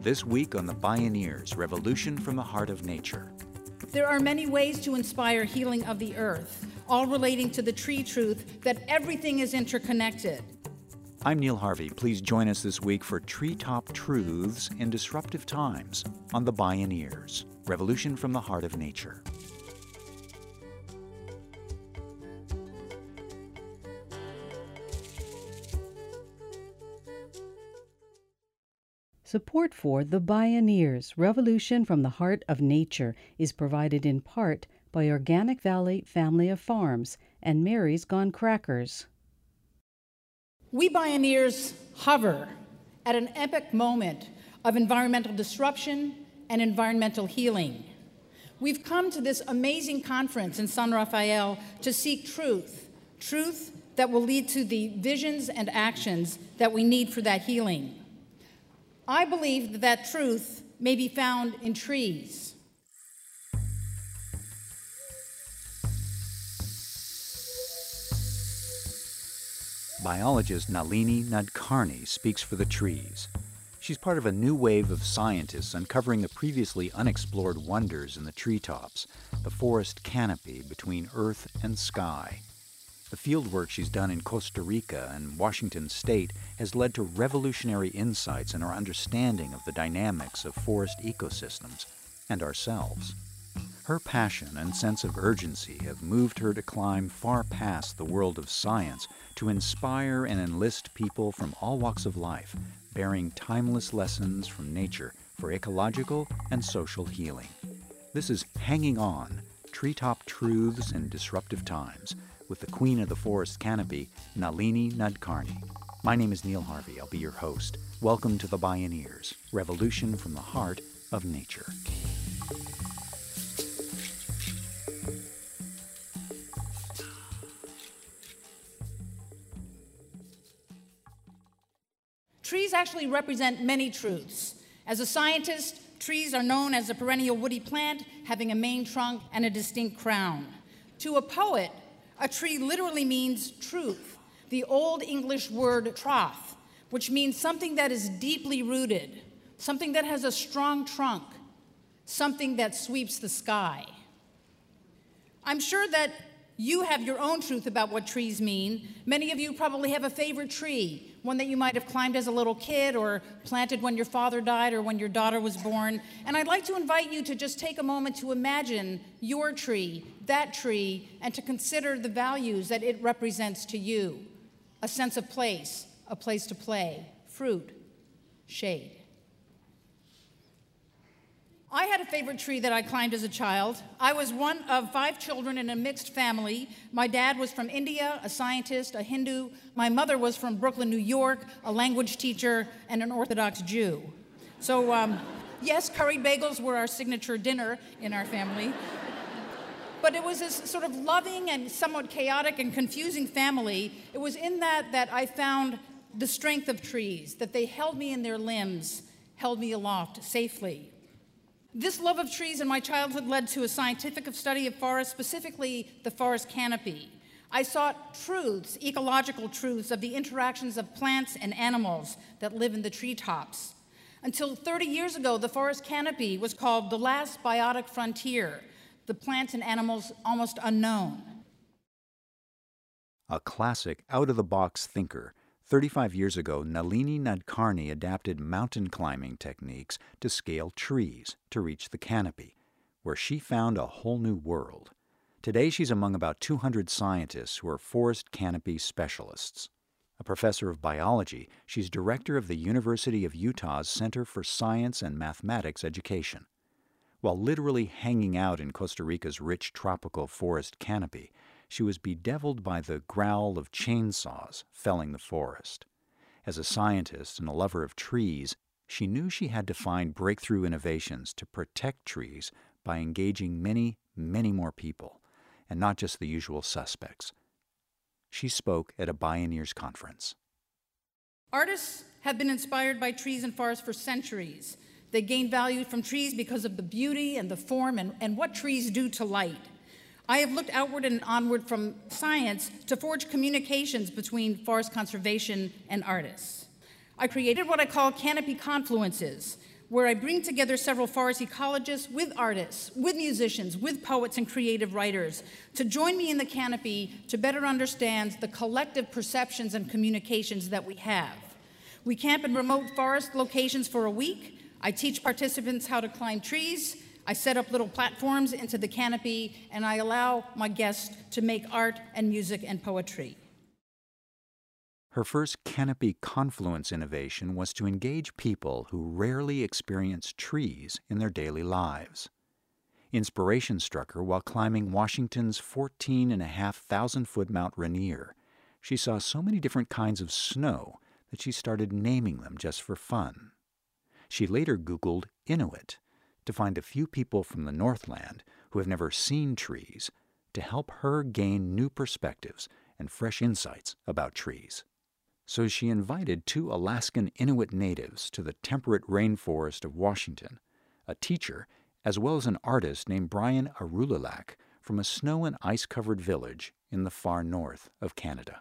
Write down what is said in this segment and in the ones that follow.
This week on The Bioneers, Revolution from the Heart of Nature. There are many ways to inspire healing of the earth, all relating to the tree truth that everything is interconnected. I'm Neil Harvey. Please join us this week for Treetop Truths in Disruptive Times on The Bioneers, Revolution from the Heart of Nature. Support for The Bioneers, Revolution from the Heart of Nature is provided in part by Organic Valley Family of Farms and Mary's Gone Crackers. We Bioneers hover at an epic moment of environmental disruption and environmental healing. We've come to this amazing conference in San Rafael to seek truth that will lead to the visions and actions that we need for that healing. I believe that truth may be found in trees. Biologist Nalini Nadkarni speaks for the trees. She's part of a new wave of scientists uncovering the previously unexplored wonders in the treetops, the forest canopy between earth and sky. The fieldwork she's done in Costa Rica and Washington State has led to revolutionary insights in our understanding of the dynamics of forest ecosystems and ourselves. Her passion and sense of urgency have moved her to climb far past the world of science to inspire and enlist people from all walks of life, bearing timeless lessons from nature for ecological and social healing. This is Hanging On, Treetop Truths in Disruptive Times, with the Queen of the Forest Canopy, Nalini Nadkarni. My name is Neil Harvey. I'll be your host. Welcome to The Bioneers, Revolution from the Heart of Nature. Trees actually represent many truths. As a scientist, trees are known as a perennial woody plant having a main trunk and a distinct crown. To a poet, a tree literally means truth, the Old English word troth, which means something that is deeply rooted, something that has a strong trunk, something that sweeps the sky. I'm sure that you have your own truth about what trees mean. Many of you probably have a favorite tree, one that you might have climbed as a little kid or planted when your father died or when your daughter was born. And I'd like to invite you to just take a moment to imagine your tree, that tree, and to consider the values that it represents to you. A sense of place, a place to play, fruit, shade. I had a favorite tree that I climbed as a child. I was one of 5 children in a mixed family. My dad was from India, a scientist, a Hindu. My mother was from Brooklyn, New York, a language teacher, and an Orthodox Jew. So, yes, curried bagels were our signature dinner in our family. But it was this sort of loving and somewhat chaotic and confusing family. It was in that I found the strength of trees, that they held me in their limbs, held me aloft safely. This love of trees in my childhood led to a scientific study of forests, specifically the forest canopy. I sought truths, ecological truths of the interactions of plants and animals that live in the treetops. Until 30 years ago, the forest canopy was called the last biotic frontier, the plants and animals almost unknown. A classic out-of-the-box thinker, 35 years ago, Nalini Nadkarni adapted mountain climbing techniques to scale trees to reach the canopy, where she found a whole new world. Today, she's among about 200 scientists who are forest canopy specialists. A professor of biology, she's director of the University of Utah's Center for Science and Mathematics Education. While literally hanging out in Costa Rica's rich tropical forest canopy, she was bedeviled by the growl of chainsaws felling the forest. As a scientist and a lover of trees, she knew she had to find breakthrough innovations to protect trees by engaging many, many more people, and not just the usual suspects. She spoke at a Bioneers conference. Artists have been inspired by trees and forests for centuries. They gain value from trees because of the beauty and the form and what trees do to light. I have looked outward and onward from science to forge communications between forest conservation and artists. I created what I call canopy confluences, where I bring together several forest ecologists with artists, with musicians, with poets and creative writers to join me in the canopy to better understand the collective perceptions and communications that we have. We camp in remote forest locations for a week. I teach participants how to climb trees. I set up little platforms into the canopy, and I allow my guests to make art and music and poetry. Her first Canopy Confluence innovation was to engage people who rarely experience trees in their daily lives. Inspiration struck her while climbing Washington's 14,500-foot Mount Rainier. She saw so many different kinds of snow that she started naming them just for fun. She later Googled Inuit to find a few people from the Northland who have never seen trees to help her gain new perspectives and fresh insights about trees. So she invited 2 Alaskan Inuit natives to the temperate rainforest of Washington, a teacher, as well as an artist named Brian Arulilak from a snow and ice-covered village in the far north of Canada.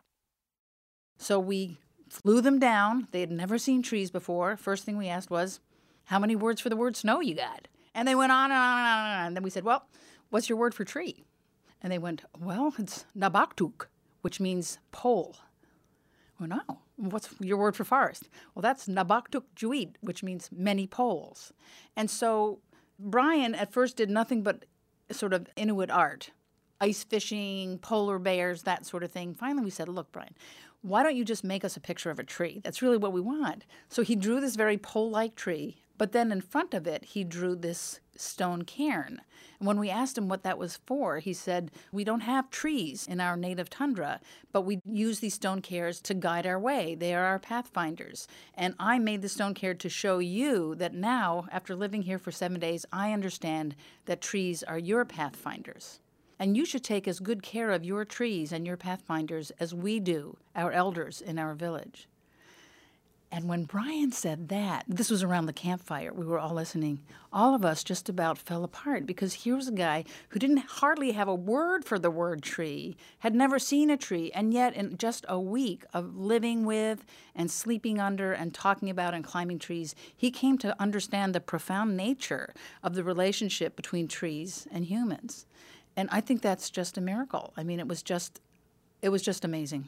So we flew them down. They had never seen trees before. First thing we asked was, how many words for the word snow you got? And they went on and on and on and on. And then we said, well, what's your word for tree? And they went, well, it's nabaktuk, which means pole. Well, no. What's your word for forest? Well, that's Nabaktuk Juit, which means many poles. And so Brian at first did nothing but sort of Inuit art, ice fishing, polar bears, that sort of thing. Finally, we said, look, Brian, why don't you just make us a picture of a tree? That's really what we want. So he drew this very pole-like tree, but then in front of it, he drew this stone cairn. And when we asked him what that was for, he said, we don't have trees in our native tundra, but we use these stone cairns to guide our way. They are our pathfinders. And I made the stone cairn to show you that now, after living here for 7 days, I understand that trees are your pathfinders. And you should take as good care of your trees and your pathfinders as we do, our elders in our village. And when Brian said that, this was around the campfire, we were all listening, all of us just about fell apart because here was a guy who didn't hardly have a word for the word tree, had never seen a tree, and yet in just a week of living with and sleeping under and talking about and climbing trees, he came to understand the profound nature of the relationship between trees and humans. And I think that's just a miracle. I mean, it was just amazing.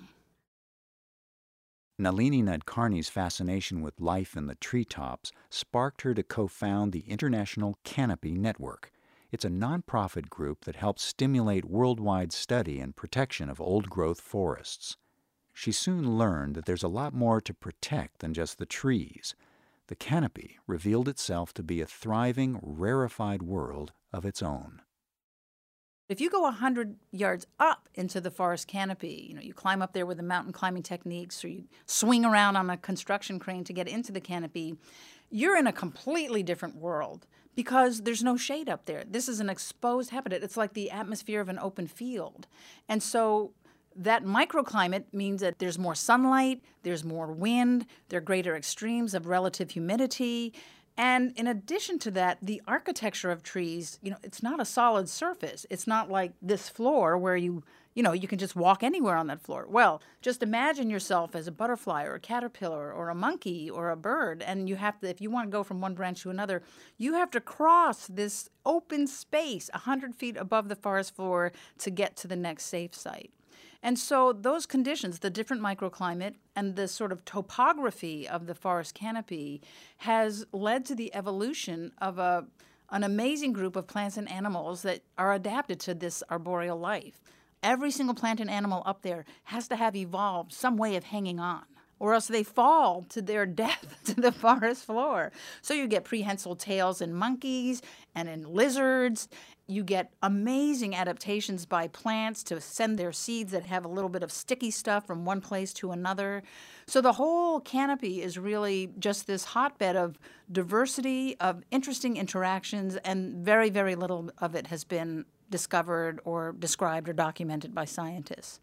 Nalini Nadkarni's fascination with life in the treetops sparked her to co-found the International Canopy Network. It's a nonprofit group that helps stimulate worldwide study and protection of old-growth forests. She soon learned that there's a lot more to protect than just the trees. The canopy revealed itself to be a thriving, rarefied world of its own. If you go 100 yards up into the forest canopy, you climb up there with the mountain climbing techniques, or you swing around on a construction crane to get into the canopy, you're in a completely different world because there's no shade up there. This is an exposed habitat. It's like the atmosphere of an open field. And so that microclimate means that there's more sunlight, there's more wind, there are greater extremes of relative humidity. And in addition to that, the architecture of trees, it's not a solid surface. It's not like this floor where you can just walk anywhere on that floor. Well, just imagine yourself as a butterfly or a caterpillar or a monkey or a bird, and you have to, if you want to go from one branch to another, you have to cross this open space 100 feet above the forest floor to get to the next safe site. And so those conditions, the different microclimate and the sort of topography of the forest canopy has led to the evolution of an amazing group of plants and animals that are adapted to this arboreal life. Every single plant and animal up there has to have evolved some way of hanging on, or else they fall to their death to the forest floor. So you get prehensile tails in monkeys and in lizards. You get amazing adaptations by plants to send their seeds that have a little bit of sticky stuff from one place to another. So the whole canopy is really just this hotbed of diversity, of interesting interactions, and very, very little of it has been discovered or described or documented by scientists.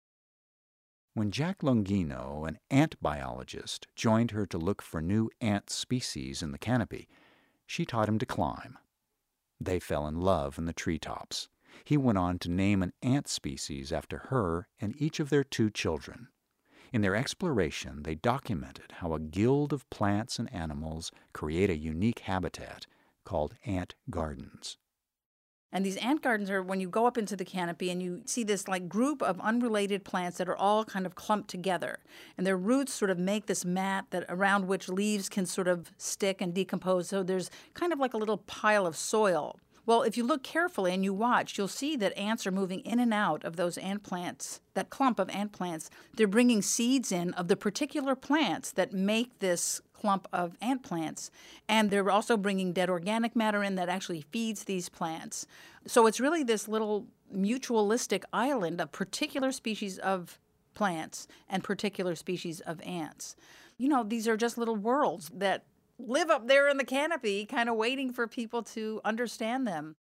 When Jack Longino, an ant biologist, joined her to look for new ant species in the canopy, she taught him to climb. They fell in love in the treetops. He went on to name an ant species after her and each of their 2 children. In their exploration, they documented how a guild of plants and animals create a unique habitat called ant gardens. And these ant gardens are when you go up into the canopy and you see this like group of unrelated plants that are all kind of clumped together. And their roots sort of make this mat that around which leaves can sort of stick and decompose. So there's kind of like a little pile of soil. Well, if you look carefully and you watch, you'll see that ants are moving in and out of those ant plants, that clump of ant plants. They're bringing seeds in of the particular plants that make this clump of ant plants. And they're also bringing dead organic matter in that actually feeds these plants. So it's really this little mutualistic island of particular species of plants and particular species of ants. You know, these are just little worlds that live up there in the canopy, kind of waiting for people to understand them.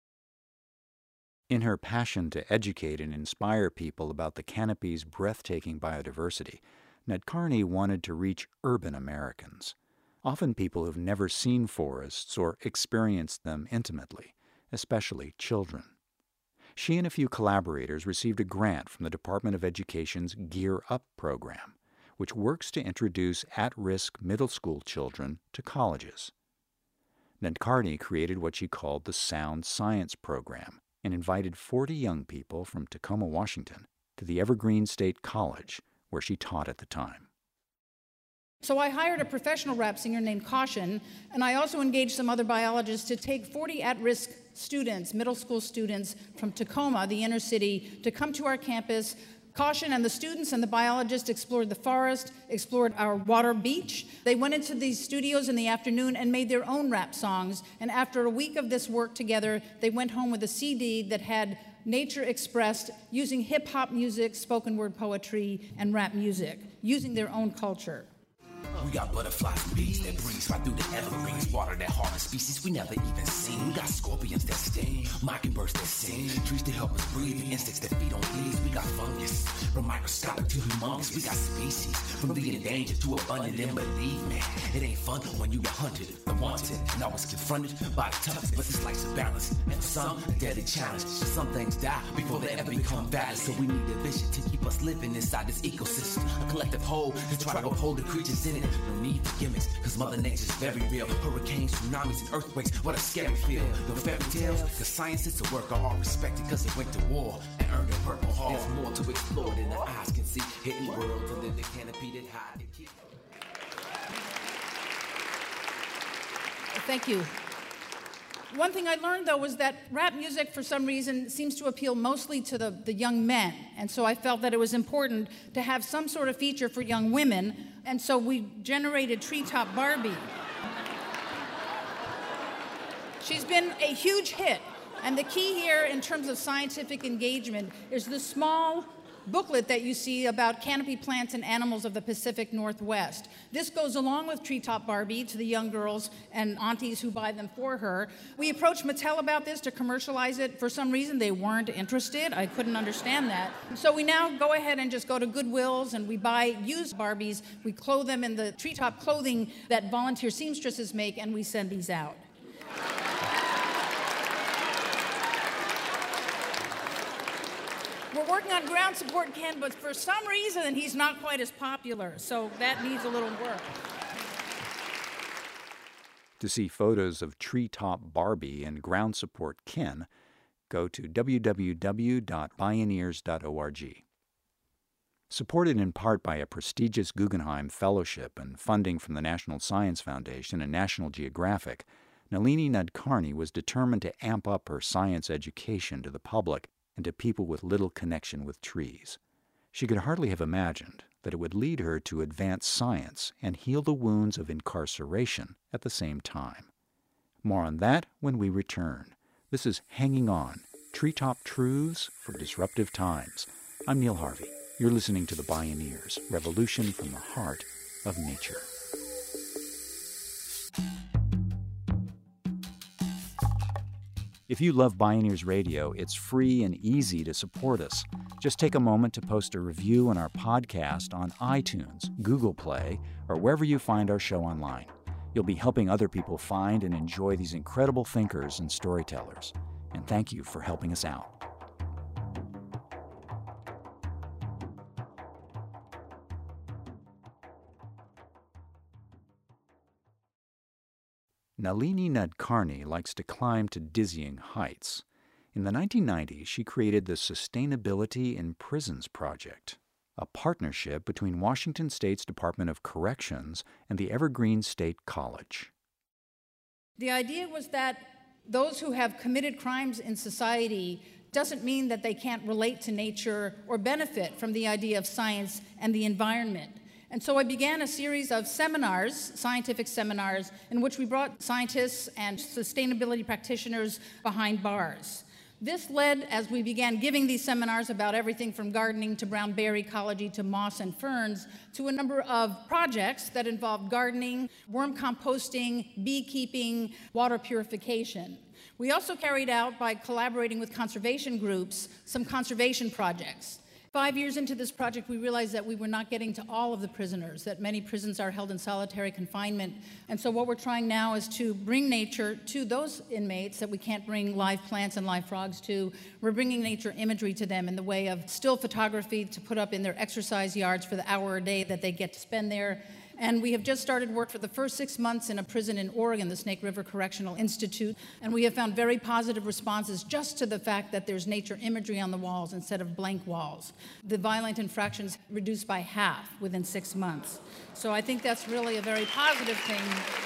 In her passion to educate and inspire people about the canopy's breathtaking biodiversity, Nadkarni wanted to reach urban Americans, often people who've never seen forests or experienced them intimately, especially children. She and a few collaborators received a grant from the Department of Education's Gear Up program, which works to introduce at-risk middle school children to colleges. Nadkarni created what she called the Sound Science Program and invited 40 young people from Tacoma, Washington, to the Evergreen State College, where she taught at the time. So I hired a professional rap singer named Caution, and I also engaged some other biologists to take 40 at-risk students, middle school students from Tacoma, the inner city, to come to our campus. Caution and the students and the biologists explored the forest, explored our water beach. They went into these studios in the afternoon and made their own rap songs. And after a week of this work together, they went home with a CD that had nature expressed using hip-hop music, spoken word poetry, and rap music, using their own culture. We got butterflies and bees that breeze right through the evergreens. Water that harvest species we never even seen. We got scorpions that sting, mockingbirds that sing, trees that help us breathe, insects that feed on leaves. We got fungus, from microscopic to humongous. We got species, from the endangered to abundant. And believe me, it ain't fun when you get hunted, the wanted, and always confronted by the toughest. But this life's a balance, and for some, a deadly challenge. Some things die before they ever become valid. So we need a vision to keep us living inside this ecosystem, a collective whole to try to uphold the creatures in it. No need for gimmicks, cause Mother Nature's very real. Hurricanes, tsunamis, and earthquakes, what a scary feel. The fairy tales, cause science is a work of art respected, cause it went to war and earned a Purple Heart. There's more to explore than the eyes can see. Hidden worlds under the canopy that hide the key. Thank you. One thing I learned, though, was that rap music, for some reason, seems to appeal mostly to the young men. And so I felt that it was important to have some sort of feature for young women. And so we generated Treetop Barbie. She's been a huge hit. And the key here, in terms of scientific engagement, is the small booklet that you see about canopy plants and animals of the Pacific Northwest. This goes along with Treetop Barbie to the young girls and aunties who buy them for her. We approached Mattel about this to commercialize it. For some reason, they weren't interested. I couldn't understand that. So we now go ahead and just go to Goodwill's and we buy used Barbies. We clothe them in the treetop clothing that volunteer seamstresses make, and we send these out. We're working on ground support Ken, but for some reason he's not quite as popular, so that needs a little work. To see photos of Treetop Barbie and ground support Ken, go to www.bioneers.org. Supported in part by a prestigious Guggenheim Fellowship and funding from the National Science Foundation and National Geographic, Nalini Nadkarni was determined to amp up her science education to the public and to people with little connection with trees. She could hardly have imagined that it would lead her to advance science and heal the wounds of incarceration at the same time. More on that when we return. This is Hanging On, Treetop Truths for Disruptive Times. I'm Neil Harvey. You're listening to The Bioneers, Revolution from the Heart of Nature. If you love Bioneers Radio, it's free and easy to support us. Just take a moment to post a review on our podcast on iTunes, Google Play, or wherever you find our show online. You'll be helping other people find and enjoy these incredible thinkers and storytellers. And thank you for helping us out. Nalini Nadkarni likes to climb to dizzying heights. In the 1990s, she created the Sustainability in Prisons Project, a partnership between Washington State's Department of Corrections and the Evergreen State College. The idea was that those who have committed crimes in society doesn't mean that they can't relate to nature or benefit from the idea of science and the environment. And so I began a series of seminars, scientific seminars, in which we brought scientists and sustainability practitioners behind bars. This led, as we began giving these seminars about everything from gardening to brown bear ecology to moss and ferns, to a number of projects that involved gardening, worm composting, beekeeping, water purification. We also carried out, by collaborating with conservation groups, some conservation projects. 5 years into this project, we realized that we were not getting to all of the prisoners, that many prisons are held in solitary confinement. And so what we're trying now is to bring nature to those inmates that we can't bring live plants and live frogs to. We're bringing nature imagery to them in the way of still photography to put up in their exercise yards for the hour a day that they get to spend there. And we have just started work for the first 6 months in a prison in Oregon, the Snake River Correctional Institute, and we have found very positive responses just to the fact that there's nature imagery on the walls instead of blank walls. The violent infractions reduced by half within 6 months. So I think that's really a very positive thing.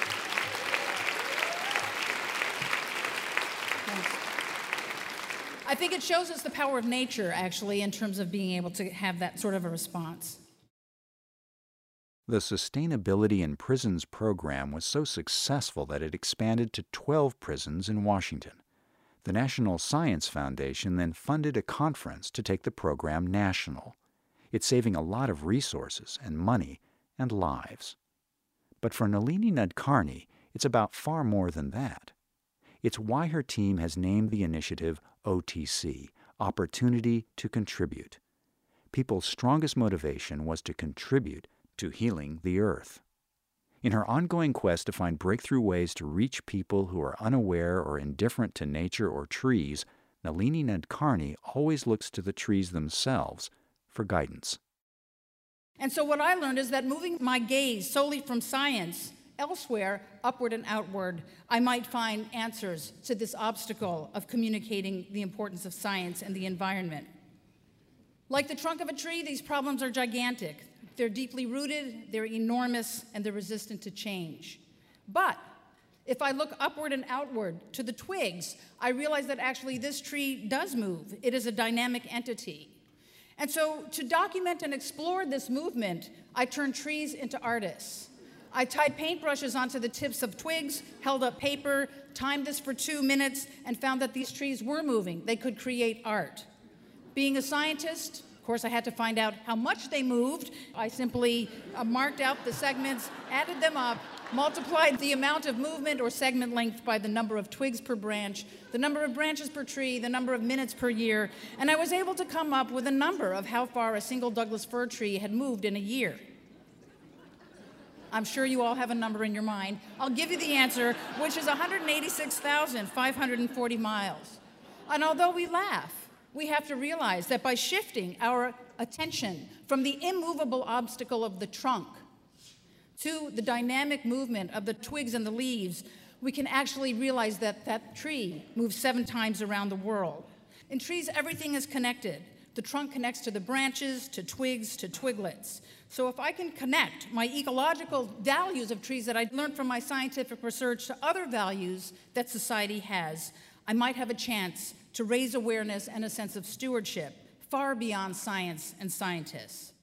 I think it shows us the power of nature, actually, in terms of being able to have that sort of a response. The Sustainability in Prisons program was so successful that it expanded to 12 prisons in Washington. The National Science Foundation then funded a conference to take the program national. It's saving a lot of resources and money and lives. But for Nalini Nadkarni, it's about far more than that. It's why her team has named the initiative OTC, Opportunity to Contribute. People's strongest motivation was to contribute to healing the earth. In her ongoing quest to find breakthrough ways to reach people who are unaware or indifferent to nature or trees, Nalini Nadkarni always looks to the trees themselves for guidance. And so what I learned is that moving my gaze solely from science elsewhere, upward and outward, I might find answers to this obstacle of communicating the importance of science and the environment. Like the trunk of a tree, these problems are gigantic. They're deeply rooted, they're enormous, and they're resistant to change. But if I look upward and outward to the twigs, I realize that actually this tree does move. It is a dynamic entity. And so to document and explore this movement, I turned trees into artists. I tied paintbrushes onto the tips of twigs, held up paper, timed this for 2 minutes, and found that these trees were moving. They could create art. Being a scientist, of course, I had to find out how much they moved. I simply marked out the segments, added them up, multiplied the amount of movement or segment length by the number of twigs per branch, the number of branches per tree, the number of minutes per year, and I was able to come up with a number of how far a single Douglas fir tree had moved in a year. I'm sure you all have a number in your mind. I'll give you the answer, which is 186,540 miles. And although we laugh, we have to realize that by shifting our attention from the immovable obstacle of the trunk to the dynamic movement of the twigs and the leaves, we can actually realize that that tree moves 7 times around the world. In trees, everything is connected. The trunk connects to the branches, to twigs, to twiglets. So if I can connect my ecological values of trees that I learned from my scientific research to other values that society has, I might have a chance to raise awareness and a sense of stewardship far beyond science and scientists.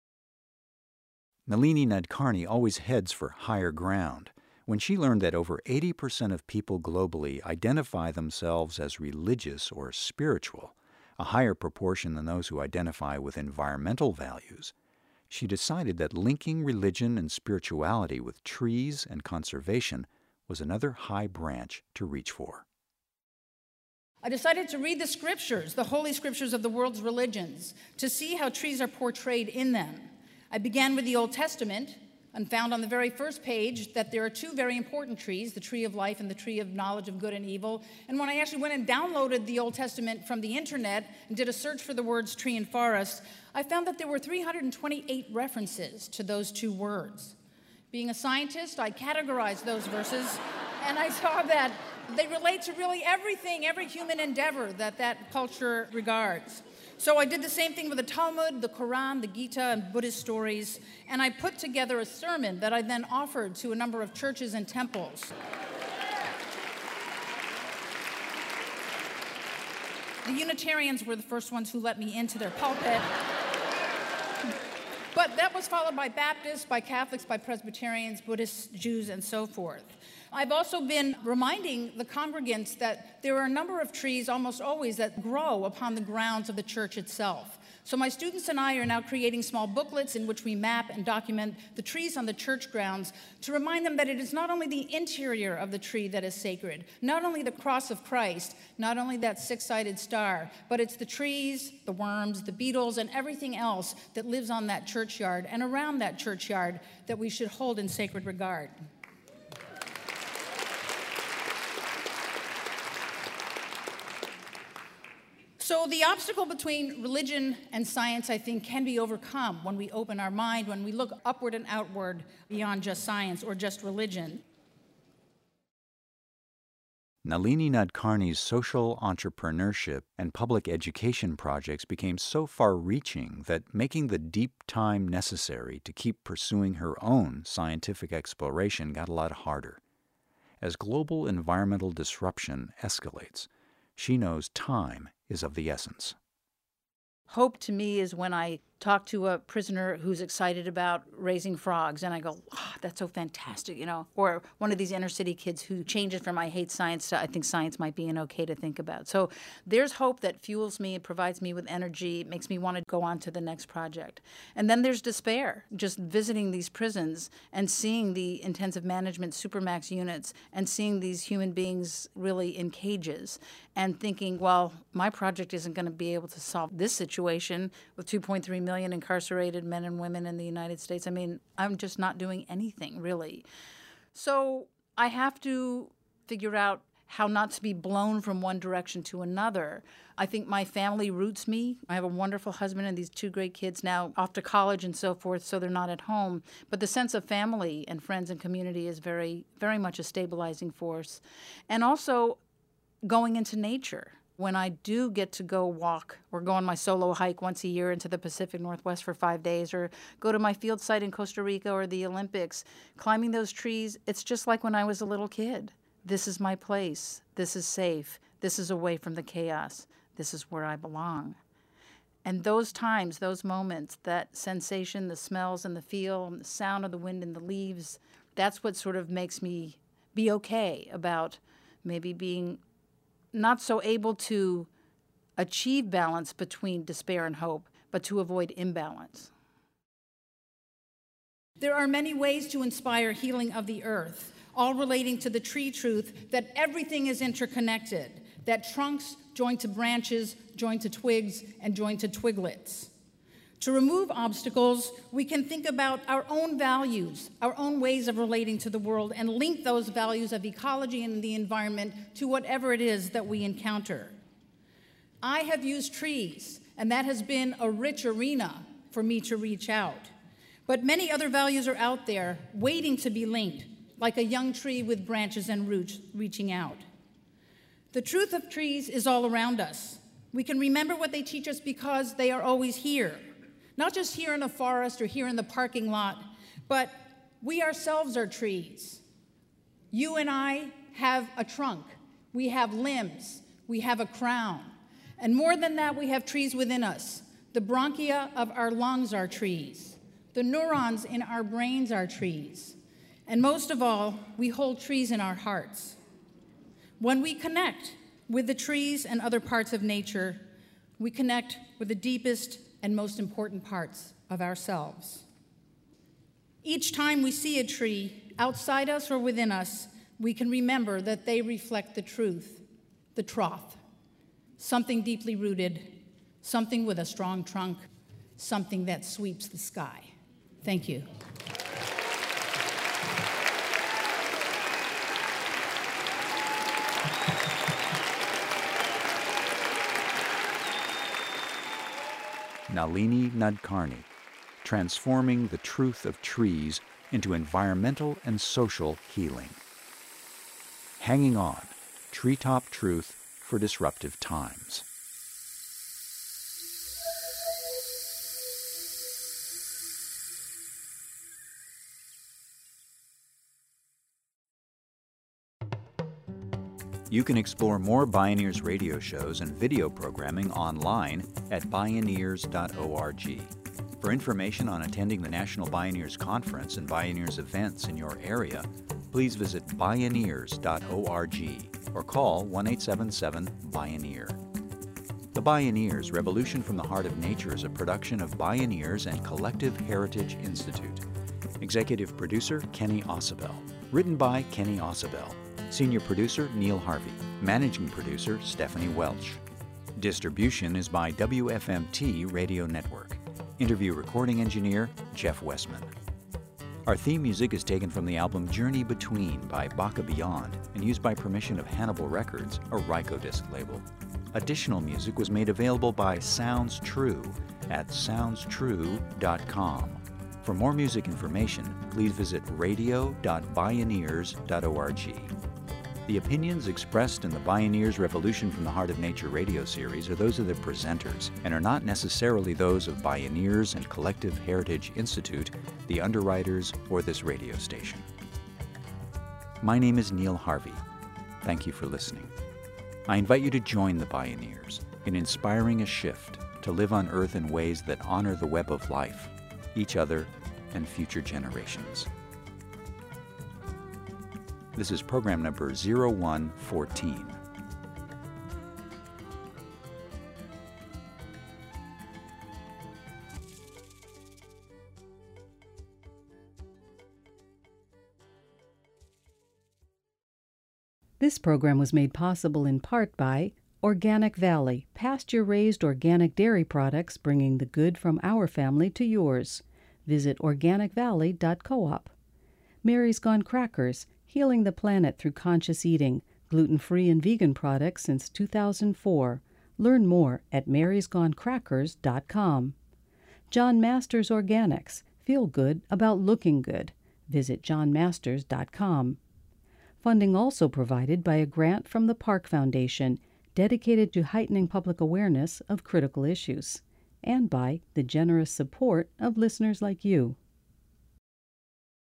Nalini Nadkarni always heads for higher ground. When she learned that over 80% of people globally identify themselves as religious or spiritual, a higher proportion than those who identify with environmental values, she decided that linking religion and spirituality with trees and conservation was another high branch to reach for. I decided to read the scriptures, the holy scriptures of the world's religions, to see how trees are portrayed in them. I began with the Old Testament and found on the very first page that there are 2 very important trees, the tree of life and the tree of knowledge of good and evil. And when I actually went and downloaded the Old Testament from the internet and did a search for the words tree and forest, I found that there were 328 references to those 2 words. Being a scientist, I categorized those verses And I saw that they relate to really everything, every human endeavor that culture regards. So I did the same thing with the Talmud, the Quran, the Gita, and Buddhist stories, and I put together a sermon that I then offered to a number of churches and temples. The Unitarians were the first ones who let me into their pulpit. But that was followed by Baptists, by Catholics, by Presbyterians, Buddhists, Jews, and so forth. I've also been reminding the congregants that there are a number of trees, almost always, that grow upon the grounds of the church itself. So my students and I are now creating small booklets in which we map and document the trees on the church grounds to remind them that it is not only the interior of the tree that is sacred, not only the cross of Christ, not only that six-sided star, but it's the trees, the worms, the beetles, and everything else that lives on that churchyard and around that churchyard that we should hold in sacred regard. So the obstacle between religion and science, I think, can be overcome when we open our mind, when we look upward and outward beyond just science or just religion. Nalini Nadkarni's social entrepreneurship and public education projects became so far-reaching that making the deep time necessary to keep pursuing her own scientific exploration got a lot harder. As global environmental disruption escalates, she knows time is of the essence. Hope to me is when I talk to a prisoner who's excited about raising frogs, and I go, oh, that's so fantastic, you know. Or one of these inner city kids who changes from I hate science to I think science might be an okay to think about. So there's hope that fuels me, it provides me with energy, it makes me want to go on to the next project. And then there's despair, just visiting these prisons and seeing the intensive management supermax units and seeing these human beings really in cages and thinking, well, my project isn't going to be able to solve this situation with 2.3 million incarcerated men and women in the United States. I mean, I'm just not doing anything, really. So I have to figure out how not to be blown from one direction to another. I think my family roots me. I have a wonderful husband and these two great kids now off to college and so forth, so they're not at home. But the sense of family and friends and community is very, very much a stabilizing force. And also going into nature. When I do get to go walk or go on my solo hike once a year into the Pacific Northwest for 5 days or go to my field site in Costa Rica or the Olympics, climbing those trees, it's just like when I was a little kid. This is my place. This is safe. This is away from the chaos. This is where I belong. And those times, those moments, that sensation, the smells and the feel and the sound of the wind in the leaves, that's what sort of makes me be okay about maybe being not so able to achieve balance between despair and hope, but to avoid imbalance. There are many ways to inspire healing of the earth, all relating to the tree truth that everything is interconnected, that trunks join to branches, join to twigs, and join to twiglets. To remove obstacles, we can think about our own values, our own ways of relating to the world, and link those values of ecology and the environment to whatever it is that we encounter. I have used trees, and that has been a rich arena for me to reach out. But many other values are out there waiting to be linked, like a young tree with branches and roots reaching out. The truth of trees is all around us. We can remember what they teach us because they are always here. Not just here in the forest or here in the parking lot, but we ourselves are trees. You and I have a trunk. We have limbs. We have a crown. And more than that, we have trees within us. The bronchia of our lungs are trees. The neurons in our brains are trees. And most of all, we hold trees in our hearts. When we connect with the trees and other parts of nature, we connect with the deepest and most important parts of ourselves. Each time we see a tree, outside us or within us, we can remember that they reflect the truth, the troth, something deeply rooted, something with a strong trunk, something that sweeps the sky. Thank you. Nalini Nadkarni, transforming the truth of trees into environmental and social healing. Hanging On, Treetop Truth for Disruptive Times. You can explore more Bioneers radio shows and video programming online at bioneers.org. For information on attending the National Bioneers Conference and Bioneers events in your area, please visit bioneers.org or call 1-877-BIONEER. The Bioneers, Revolution from the Heart of Nature is a production of Bioneers and Collective Heritage Institute. Executive Producer, Kenny Ausubel. Written by Kenny Ausubel. Senior Producer, Neil Harvey. Managing Producer, Stephanie Welch. Distribution is by WFMT Radio Network. Interview Recording Engineer, Jeff Westman. Our theme music is taken from the album Journey Between by Baka Beyond and used by permission of Hannibal Records, a Rykodisc label. Additional music was made available by Sounds True at soundstrue.com. For more music information, please visit radio.bioneers.org. The opinions expressed in the Bioneers Revolution from the Heart of Nature radio series are those of the presenters and are not necessarily those of Bioneers and Collective Heritage Institute, the underwriters, or this radio station. My name is Neil Harvey. Thank you for listening. I invite you to join the Bioneers in inspiring a shift to live on Earth in ways that honor the web of life, each other, and future generations. This is program number 0114. This program was made possible in part by Organic Valley, pasture-raised organic dairy products bringing the good from our family to yours. Visit organicvalley.coop. Mary's Gone Crackers, healing the planet through conscious eating, gluten-free and vegan products since 2004. Learn more at marysgonecrackers.com. John Masters Organics, feel good about looking good. Visit johnmasters.com. Funding also provided by a grant from the Park Foundation, dedicated to heightening public awareness of critical issues, and by the generous support of listeners like you.